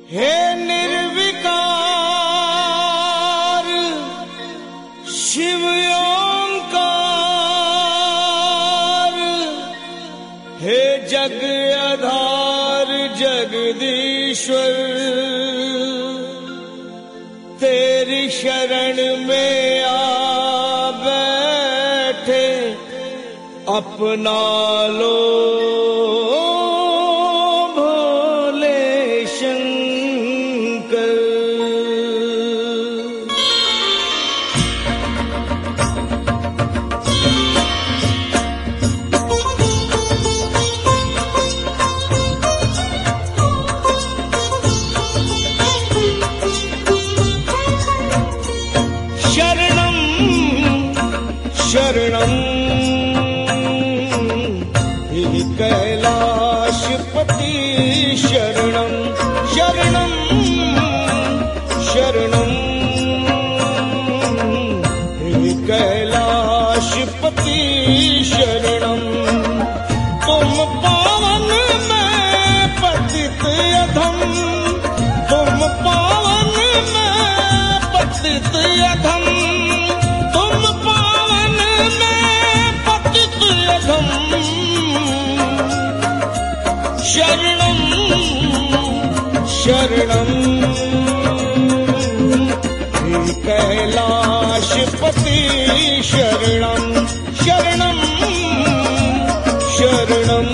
हे निर्विकार शिव ओंकार, हे जग आधार जगदीश्वर, तेरी शरण में आ बैठे अपना लो भोले शंकर। शरणं शरणं हि कैलाशपति, शरणं शरणं शरणं हि कैलाशपति, शरणं। तुम पावन में पतित अधम, तुम पावन में पतित अधम, तुम पावन में पतित अधम। शरणं शरणं हि कैलाशपति, शरणं शरणं शरणं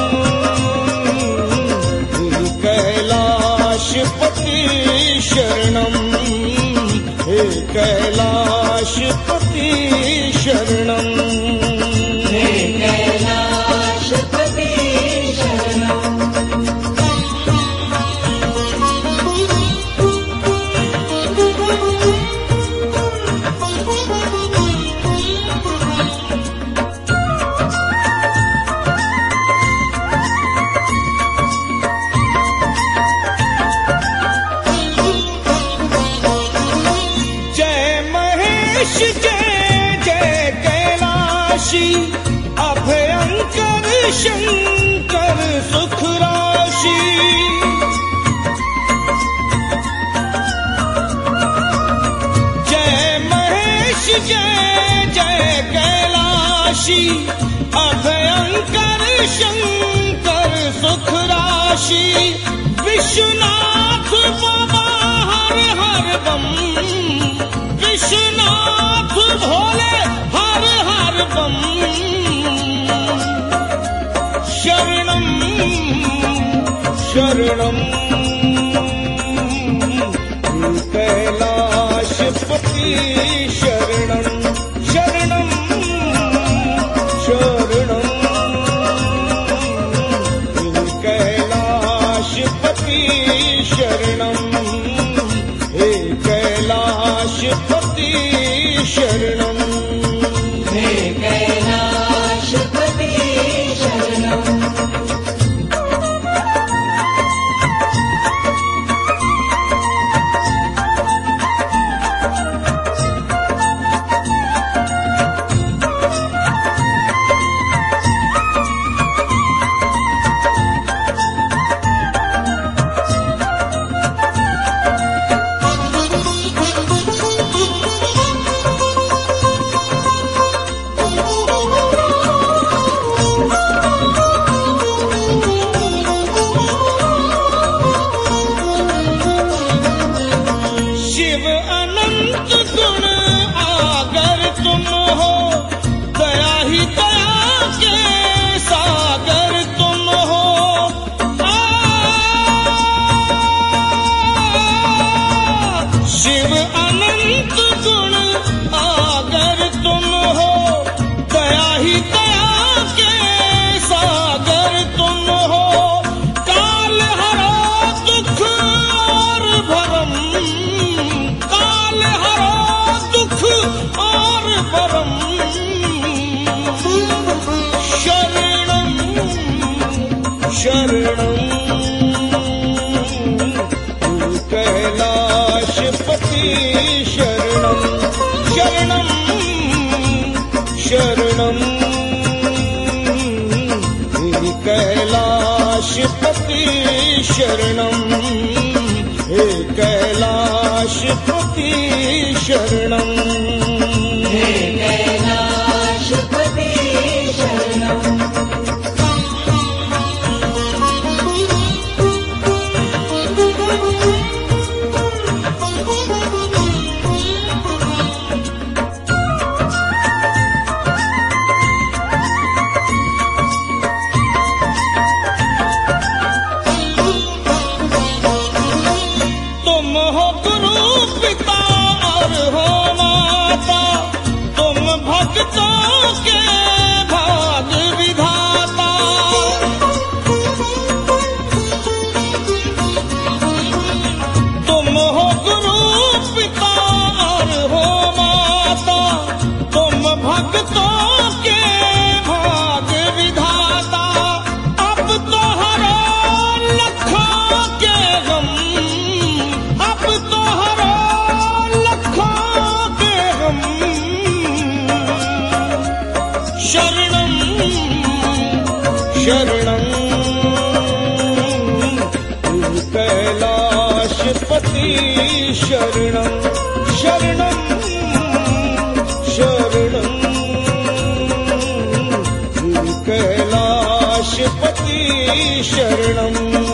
हि कैलाशपति, शरणं हे कैलाशपति, शरणं हे कैलाशपति, शरणं। जय जय कैलाशी, अभयंकर शंकर सुख राशि। जय महेश जय जय कैलाशी, अभयंकर शंकर सुख राशि। विश्वनाथ बाबा हर हर बम, विश्वनाथ भोले हर हर बम। शरणं शरणं कैलाशपति, शरणं शरणं शरणं कैलाशपति, शरणं हे कैलाशपति, शरणं हे कैलाशपति, शरणं। शिव अनंत गुण आगर तुम हो, दया ही दया के सागर तुम हो। शिव अनंत गुण आगर तुम हो, दया ही दया के सागर तुम हो। काल हरो दुख और भरम, काल हरो दुख और भरम। शरणं शरणं कैलाशपति, शरणं शरणं शरणं कैलाशपति, शरणं कैलाशपति शरणं हे कैलाशपति शरणं तुम हो गुरु पिता और हो माता, तुम भक्तों के भाग विधाता। तुम हो गुरु पिता और हो माता, तुम भक्तों के भाग विधाता। अब तो हरो लखों के गम, अब तो हरो लखों के गम। शरणं शरणं कैलाशपति शरणं शरणं शरणं कैलाशपति शरणं